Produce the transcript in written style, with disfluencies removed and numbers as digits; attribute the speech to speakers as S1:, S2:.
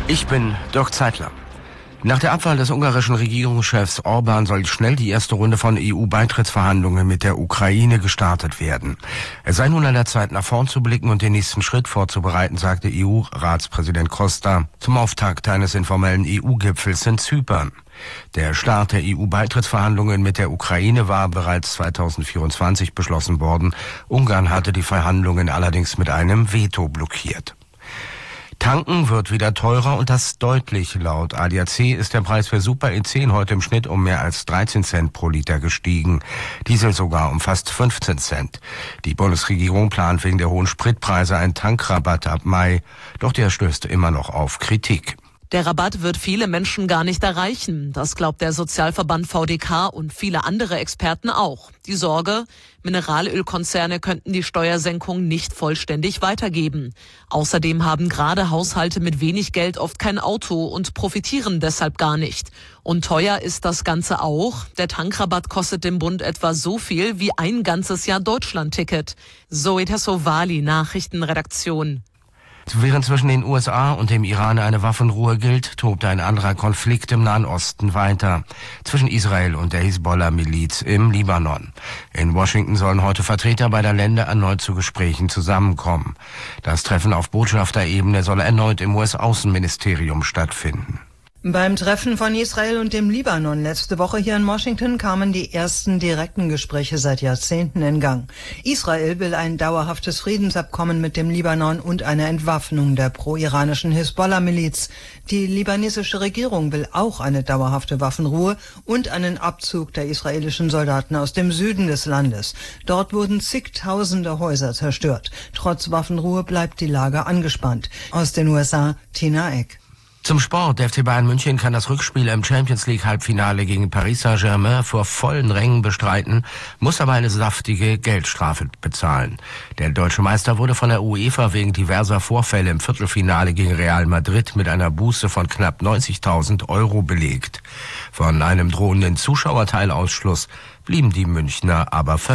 S1: Ich bin Dirk Zeitler. Nach der Abwahl des ungarischen Regierungschefs Orbán soll schnell die erste Runde von EU-Beitrittsverhandlungen mit der Ukraine gestartet werden. Es sei nun an der Zeit, nach vorn zu blicken und den nächsten Schritt vorzubereiten, sagte EU-Ratspräsident Costa zum Auftakt eines informellen EU-Gipfels in Zypern. Der Start der EU-Beitrittsverhandlungen mit der Ukraine war bereits 2024 beschlossen worden. Ungarn hatte die Verhandlungen allerdings mit einem Veto blockiert. Tanken wird wieder teurer und das deutlich. Laut ADAC ist der Preis für Super E10 heute im Schnitt um mehr als 13 Cent pro Liter gestiegen. Diesel sogar um fast 15 Cent. Die Bundesregierung plant wegen der hohen Spritpreise einen Tankrabatt ab Mai. Doch der stößt immer noch auf Kritik.
S2: Der Rabatt wird viele Menschen gar nicht erreichen. Das glaubt der Sozialverband VDK und viele andere Experten auch. Die Sorge, Mineralölkonzerne könnten die Steuersenkung nicht vollständig weitergeben. Außerdem haben gerade Haushalte mit wenig Geld oft kein Auto und profitieren deshalb gar nicht. Und teuer ist das Ganze auch. Der Tankrabatt kostet dem Bund etwa so viel wie ein ganzes Jahr Deutschland-Ticket. Zoe Tassovali, Nachrichtenredaktion.
S1: Während zwischen den USA und dem Iran eine Waffenruhe gilt, tobt ein anderer Konflikt im Nahen Osten weiter. Zwischen Israel und der Hisbollah-Miliz im Libanon. In Washington sollen heute Vertreter beider Länder erneut zu Gesprächen zusammenkommen. Das Treffen auf Botschafterebene soll erneut im US-Außenministerium stattfinden.
S3: Beim Treffen von Israel und dem Libanon letzte Woche hier in Washington kamen die ersten direkten Gespräche seit Jahrzehnten in Gang. Israel will ein dauerhaftes Friedensabkommen mit dem Libanon und eine Entwaffnung der pro-iranischen Hisbollah-Miliz. Die libanesische Regierung will auch eine dauerhafte Waffenruhe und einen Abzug der israelischen Soldaten aus dem Süden des Landes. Dort wurden zigtausende Häuser zerstört. Trotz Waffenruhe bleibt die Lage angespannt. Aus den USA, Tina Eck.
S1: Zum Sport. Der FC Bayern München kann das Rückspiel im Champions-League-Halbfinale gegen Paris Saint-Germain vor vollen Rängen bestreiten, muss aber eine saftige Geldstrafe bezahlen. Der deutsche Meister wurde von der UEFA wegen diverser Vorfälle im Viertelfinale gegen Real Madrid mit einer Buße von knapp 90.000 € belegt. Von einem drohenden Zuschauerteilausschluss blieben die Münchner aber